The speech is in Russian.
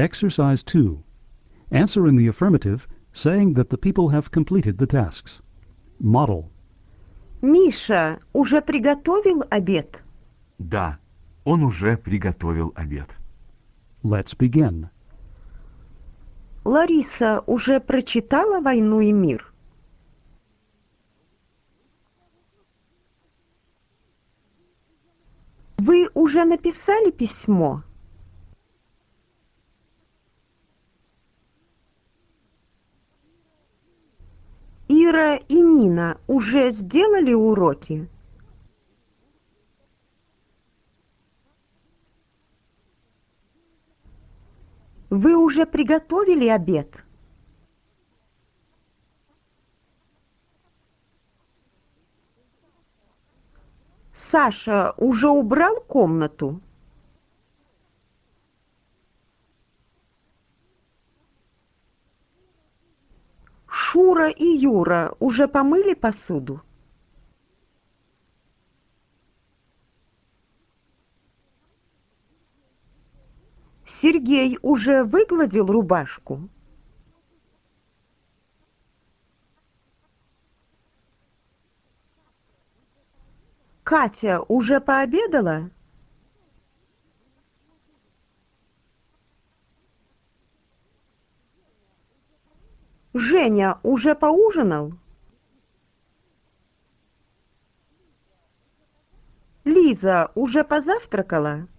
Exercise 2. Answer in the affirmative, saying that the people have completed the tasks. Model. Миша уже приготовил обед? Да, он уже приготовил обед. Let's begin. Лариса уже прочитала «Войну и мир»? Вы уже написали письмо? Ира и Нина уже сделали уроки? Вы уже приготовили обед? Саша уже убрал комнату? Шура и Юра уже помыли посуду? Сергей уже выгладил рубашку? Катя уже пообедала? Женя уже поужинал? Лиза уже позавтракала?